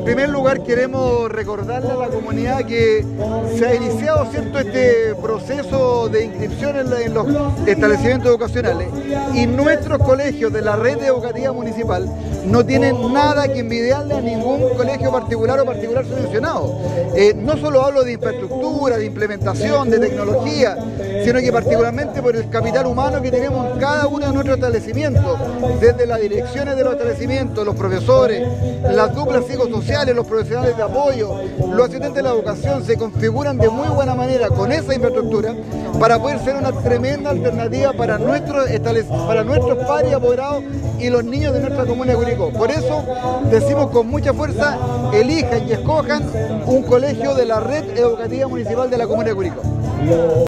primer lugar queremos recordarle a la comunidad que se ha iniciado, ¿cierto?, este proceso de inscripción en los establecimientos educacionales, y nuestros colegios de la red educativa municipal no tienen nada que envidiarle a ningún colegio particular o particular subvencionado. No solo hablo de infraestructura, de implementación, de tecnología, sino que particularmente por el capital humano que tenemos en cada uno de nuestros establecimientos, desde las direcciones de los establecimientos, los profesores, las duplas psicosociales, los profesionales de apoyo, los asistentes de la educación se configuran de muy buena manera con esa infraestructura para poder ser una tremenda alternativa para nuestros padres y apoderados y los niños de nuestra comuna de Curicó. Por eso decimos con mucha fuerza: elijan y escojan un colegio de la red educativa municipal de la comuna de Curicó.